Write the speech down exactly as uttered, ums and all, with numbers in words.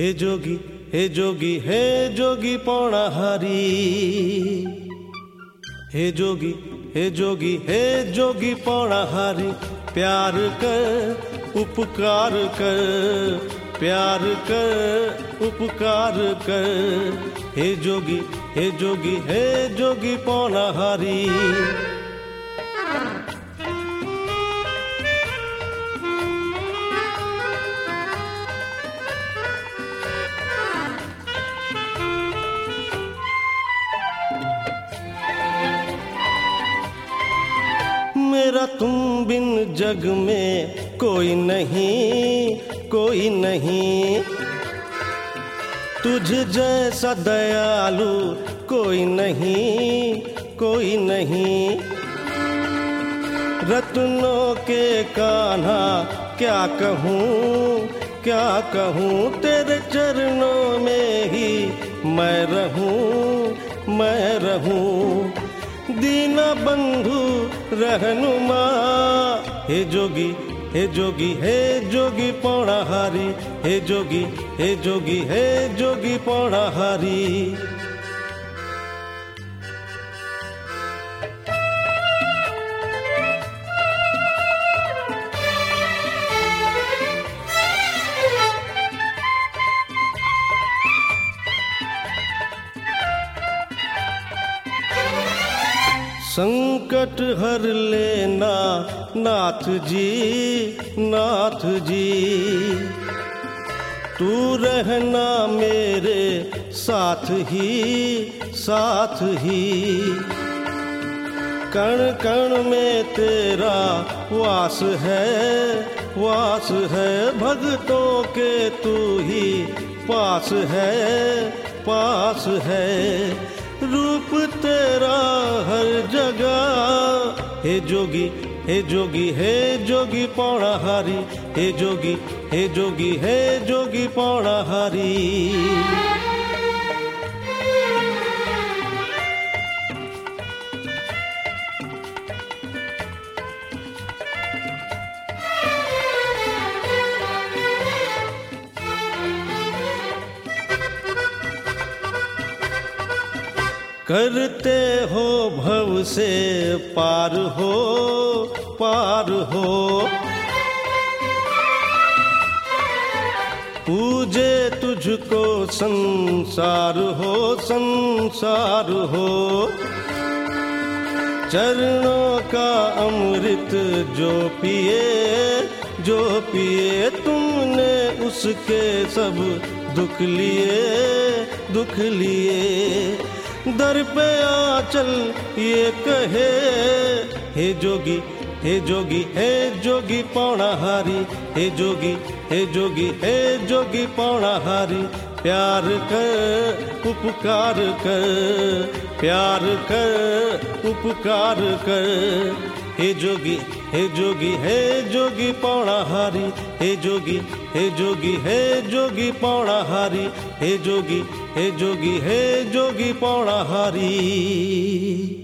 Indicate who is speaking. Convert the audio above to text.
Speaker 1: हे जोगी हे जोगी हे जोगी पौड़ाहारी। हे जोगी हे जोगी हे जोगी पौड़ाहारी। प्यार कर उपकार कर, प्यार कर उपकार कर। हे जोगी हे जोगी हे जोगी पौड़ाहारी। मेरा तुम बिन जग में कोई नहीं, कोई नहीं। तुझ जैसा दयालु कोई नहीं, कोई नहीं। रत्नों के कान्हा क्या कहूँ, क्या कहूँ। तेरे चरणों में ही मैं रहूँ, मैं रहूँ। दीना बंधु रहनुमा। हे जोगी हे जोगी हे जोगी पौड़ाहारी। हे जोगी हे जोगी हे जोगी पौड़ाहारी। संकट हर लेना नाथ जी, नाथ जी। तू रहना मेरे साथ ही, साथ ही। कण कण में तेरा वास है, वास है। भक्तों के तू ही पास है, पास है। रूप तेरा हर जगह। हे जोगी हे जोगी हे जोगी पौड़ाहारी। हे जोगी हे जोगी हे जोगी पौड़ाहारी। करते हो भव से पार हो, पार हो। पूजे तुझको संसार हो, संसार हो। चरणों का अमृत जो पिए, जो पिए। तुमने उसके सब दुख लिए, दुख लिए। दर पे आचल ये कहे। हे जोगी हे जोगी हे जोगी पौड़ाहारी। हे जोगी हे जोगी हे जोगी पौड़ाहारी। प्यार कर उपकार कर, प्यार कर उपकार कर। हे जोगी हे जोगी हे जोगी पौड़ाहारी। हे जोगी हे जोगी हे जोगी पौड़ाहारी। हे जोगी हे जोगी हे जोगी पौड़ाहारी।